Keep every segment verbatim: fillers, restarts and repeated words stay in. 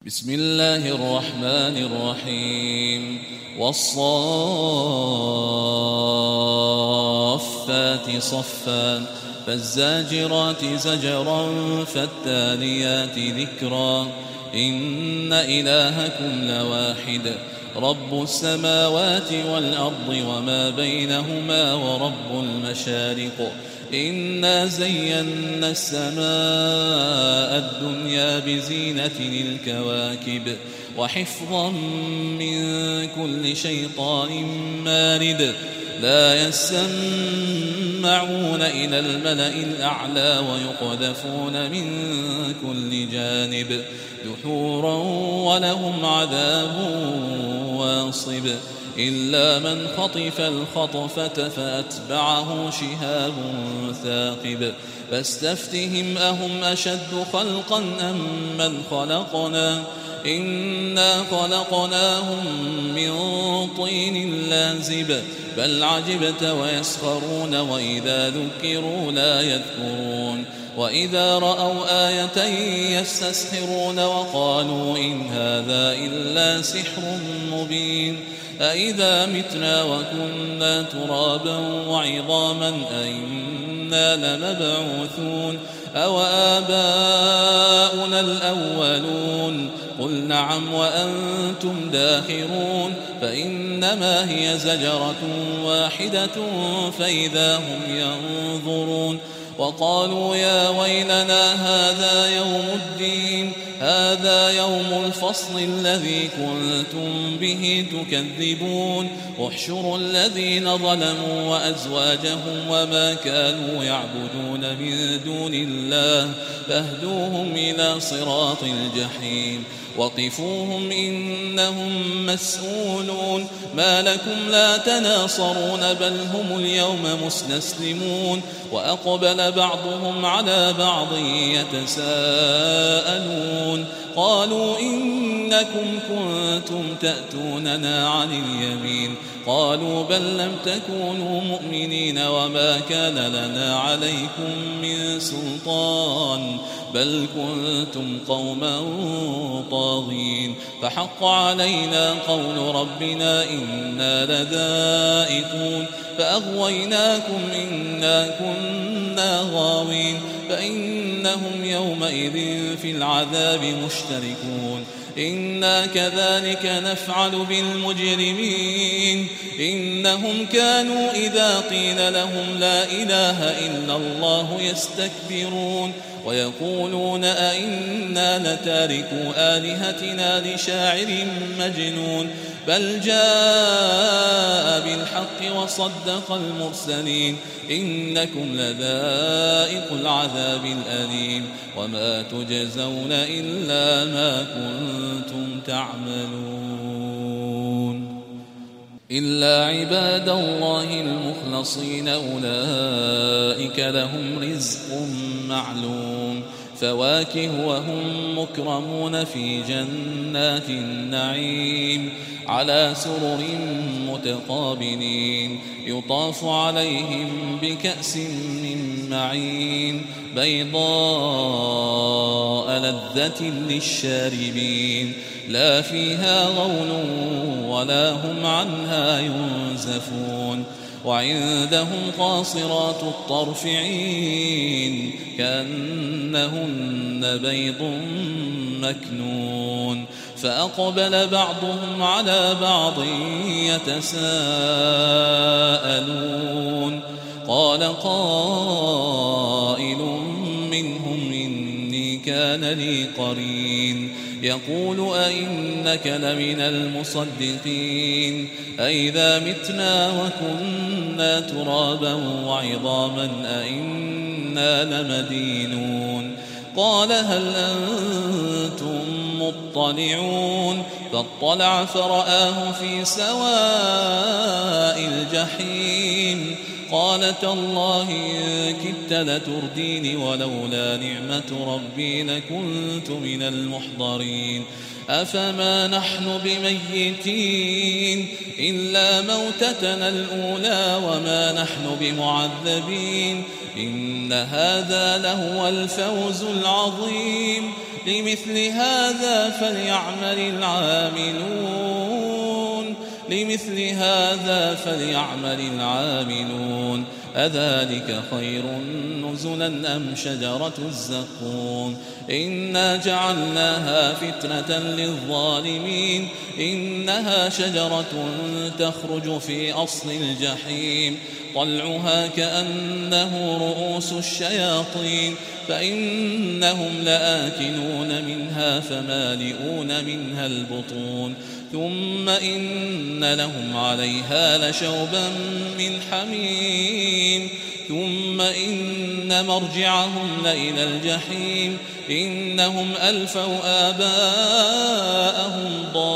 بسم الله الرحمن الرحيم والصافات صفا فالزاجرات زجرا فالتاليات ذكرا إن إلهكم لواحد رب السماوات والأرض وما بينهما ورب المشارق إنا زينا السماء الدنيا بزينة الكواكب وحفظا من كل شيطان مارد لا يسمعون إلى الملأ الأعلى ويقذفون من كل جانب دحورا ولهم عذاب واصب إلا من خطف الخطفة فأتبعه شهاب ثاقب فاستفتهم أهم أشد خلقا أم من خلقنا إنا خلقناهم من طين لازب بل عجبت ويسخرون وإذا ذكروا لا يذكرون وإذا رأوا آية يستسخرون وقالوا إن هذا إلا سحر مبين أإذا متنا وكنا ترابا وعظاما أئنا لمبعوثون أو آباؤنا الأولون قل نعم وأنتم داخرون فإنما هي زجرة واحدة فإذا هم ينظرون وقالوا يا ويلنا هذا يوم الدين هذا يوم الفصل الذي كنتم به تكذبون احشروا الذين ظلموا وأزواجهم وما كانوا يعبدون من دون الله فاهدوهم إلى صراط الجحيم وقفوهم إنهم مسؤولون ما لكم لا تناصرون بل هم اليوم مستسلمون وأقبل بعضهم على بعض يتساءلون قالوا إنكم كنتم تأتوننا عن اليمين قالوا بل لم تكونوا مؤمنين وما كان لنا عليكم من سلطان بل كنتم قوما طاغين فحق علينا قول ربنا إنا لذائقون فأغويناكم إنا كنا غاوين فإنهم يومئذ في العذاب مشتركون إنا كذلك نفعل بالمجرمين إنهم كانوا إذا قيل لهم لا إله إلا الله يستكبرون ويقولون أئنا لتاركو آلهتنا لشاعر مجنون بل جاء بالحق وصدق المرسلين إنكم لذائق العذاب الأليم وما تجزون إلا ما كنتم تعملون إلا عباد الله المخلصين أولئك لهم رزق معلوم فواكه وهم مكرمون في جنات النعيم على سرر متقابلين يطاف عليهم بكأس من معين بيضاء لذة للشاربين لا فيها غول ولا هم عنها ينزفون وعندهم قاصرات الطرف عين كأنهن بيض مكنون فأقبل بعضهم على بعض يتساءلون قال قائل منهم إني كان لي قرين يقول أئنك لمن المصدقين أئذا متنا وكنا ترابا وعظاما أئنا لمدينون قال هل أنتم مطلعون فاطلع فرآه في سواء الجحيم قال تالله إن كدت لتردين ولولا نعمة ربي لكنت من المحضرين أفما نحن بميتين إلا موتتنا الأولى وما نحن بمعذبين إن هذا لهو الفوز العظيم لمثل هذا فليعمل العاملون لمثل هذا فليعمل العاملون أذلك خير نزلا أم شجرة الزقوم إنا جعلناها فتنة للظالمين إنها شجرة تخرج في أصل الجحيم طلعها كأنه رؤوس الشياطين فإنهم لآكلون منها فمالئون منها البطون ثم إن لهم عليها لشوبا من حميم ثم إن مرجعهم لإلى الجحيم إنهم ألفوا آباءهم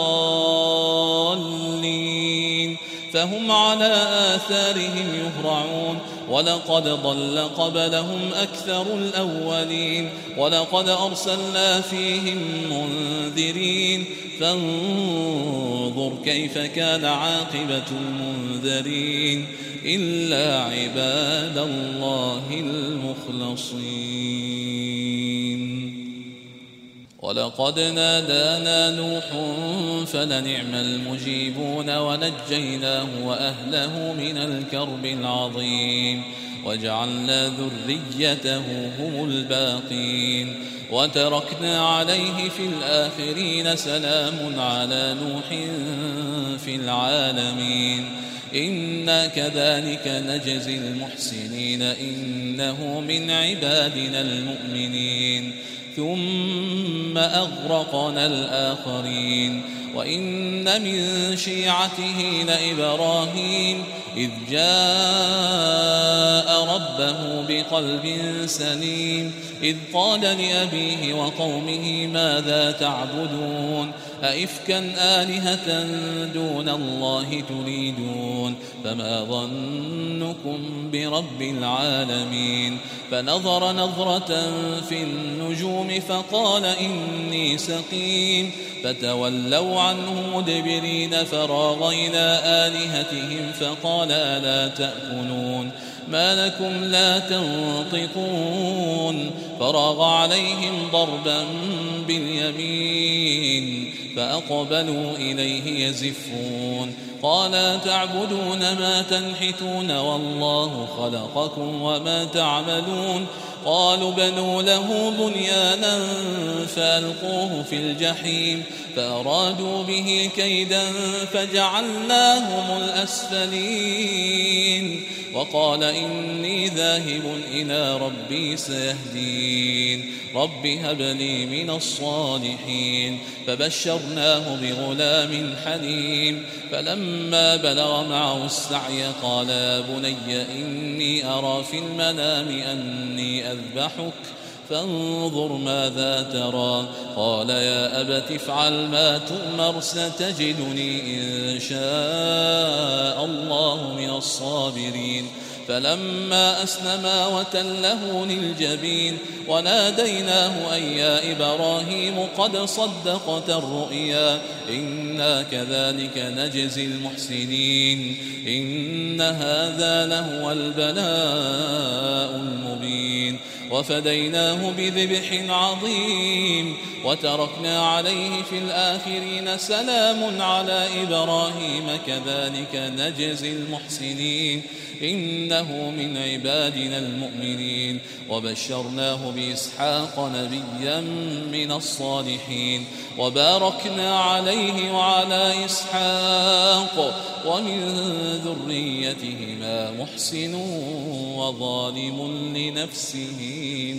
ضالين فهم على آثارهم يهرعون ولقد ضل قبلهم أكثر الأولين ولقد أرسلنا فيهم منذرين فانظر كيف كان عاقبة المنذرين إلا عباد الله المخلصين ولقد نادانا نوح فلنعم المجيبون ونجيناه وأهله من الكرب العظيم وجعلنا ذريته هم الباقين وتركنا عليه في الآخرين سلام على نوح في العالمين إنا كذلك نجزي المحسنين إنه من عبادنا المؤمنين ثم أغرقنا الآخرين وإن من شيعته لإبراهيم إذ جاء ربه بقلب سليم إذ قال لأبيه وقومه ماذا تعبدون أئفكا آلهة دون الله تريدون فما ظنكم برب العالمين فنظر نظرة في النجوم فقال إني سقيم فتولوا عنه مدبرين فراغ إلى آلهتهم فقال ألا تأكلون ما لكم لا تنطقون فراغ عليهم ضربا باليمين فأقبلوا إليه يزفون قال تعبدون ما تنحتون والله خلقكم وما تعملون قالوا بنوا له بنيانا فألقوه في الجحيم فأرادوا به كيدا فجعلناهم الأسفلين وقال إني ذاهب إلى ربي سيهدين رب هب لي من الصالحين فبشرناه بغلام حليم فلما بلغ معه السعي قال يا بني إني أرى في المنام أني أذبحك فانظر ماذا ترى قال يا أبت افعل ما تؤمر ستجدني إن شاء الله من الصابرين فلما أسلما وتله للجبين وناديناه أن يا إبراهيم قد صدقت الرؤيا إنا كذلك نجزي المحسنين إن هذا لهو البلاء المبين وفديناه بذبح عظيم وتركنا عليه في الآخرين سلام على إبراهيم كذلك نجزي المحسنين إنه من عبادنا المؤمنين وبشرناه بإسحاق نبيا من الصالحين وباركنا عليه وعلى إسحاق ومن ذريتهما محسن وظالم لنفسه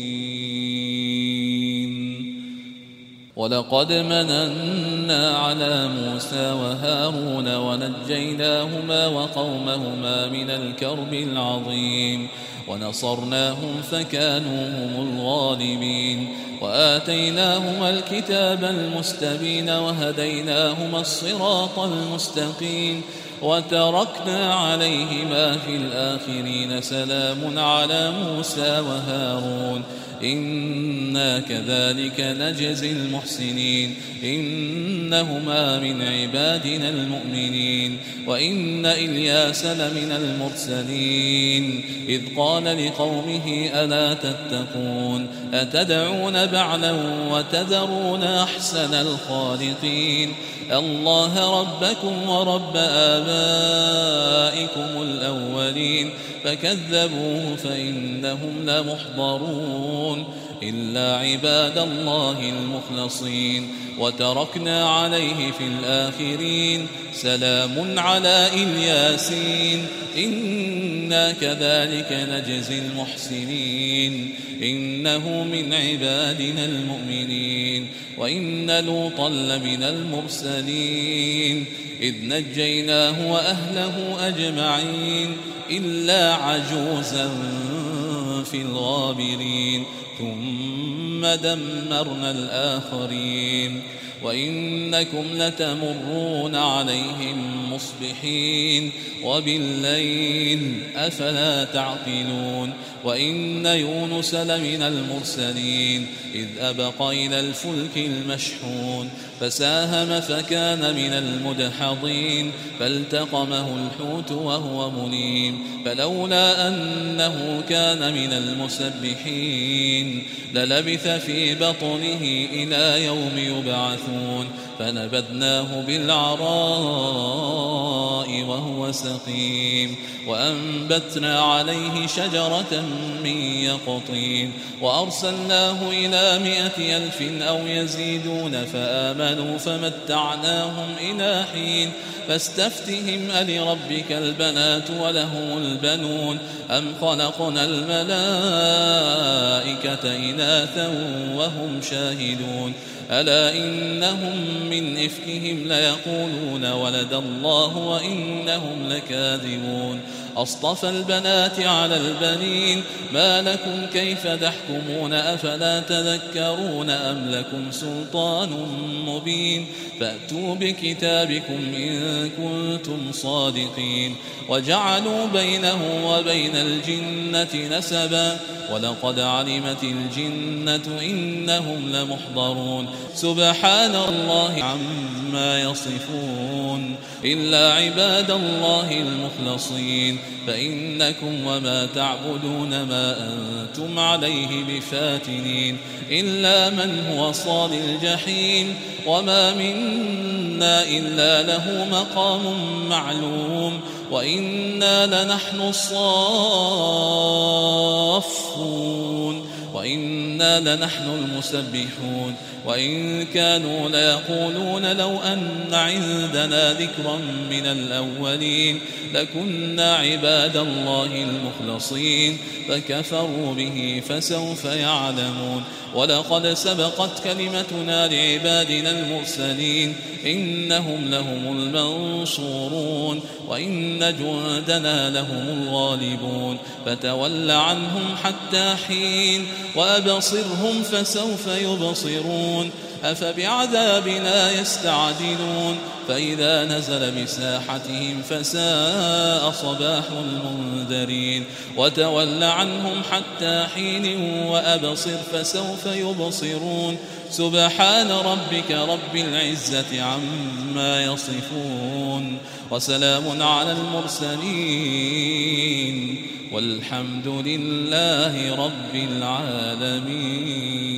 مبين ولقد مننا على موسى وهارون ونجيناهما وقومهما من الكرب العظيم ونصرناهم فكانوا هم الغالبين وآتيناهما الكتاب المستبين وهديناهما الصراط المستقيم وتركنا عليهما في الآخرين سلام على موسى وهارون إنا كذلك نجزي المحسنين إنهما من عبادنا المؤمنين وإن إلياس لمن المرسلين إذ قال لقومه ألا تتقون أتدعون بعلا وتذرون أحسن الخالقين الله ربكم ورب آبائكم الأولين فكذبوه فإنهم لمحضرون إلا عباد الله المخلصين وتركنا عليه في الآخرين سلام على الياسين إنا كذلك نجزي المحسنين إنه من عبادنا المؤمنين وإن لوطا لمن المرسلين إذ نجيناه وأهله أجمعين إلا عجوزا في الغابرين ثم دمرنا الآخرين وإنكم لتمرون عليهم مصبحين وبالليل أفلا تعقلون وإن يونس لمن المرسلين إذ أبق إلى الفلك المشحون فساهم فكان من المدحضين فالتقمه الحوت وهو مليم فلولا أنه كان من المسبحين للبث في بطنه إلى يوم يبعثون فنبذناه بالعراء وهو سقيم وأنبتنا عليه شجرة من يقطين وأرسلناه إلى مائة ألف أو يزيدون فآمنوا فمتعناهم إلى حين فاستفتهم ألربك البنات ولهم البنون أم خلقنا الملائكة إناثا وهم شاهدون ألا إنهم من إفكهم ليقولون ولد الله وإنهم لكاذبون أصطفى البنات على البنين ما لكم كيف تحكمون أفلا تذكرون أم لكم سلطان مبين فأتوا بكتابكم إن كنتم صادقين وجعلوا بينه وبين الجنة نسبا ولقد علمت الجنة إنهم لمحضرون سبحان الله عما يصفون إلا عباد الله المخلصين فإنكم وما تعبدون ما أنتم عليه بفاتنين إلا من هو صال الجحيم وما منا إلا له مقام معلوم وإنا لنحن الصافون وإنا لنحن المسبحون وإن كانوا ليقولون لو أن عندنا ذكرا من الأولين لكنا عباد الله المخلصين فكفروا به فسوف يعلمون ولقد سبقت كلمتنا لعبادنا المرسلين إنهم لهم المنصورون وإن جندنا لهم الغالبون فتول عنهم حتى حين وأبصرهم فسوف يبصرون أفبعذابنا يستعجلون فإذا نزل بساحتهم فساء صباح المنذرين وتول عنهم حتى حين وأبصر فسوف يبصرون سبحان ربك رب العزة عما يصفون وسلام على المرسلين والحمد لله رب العالمين.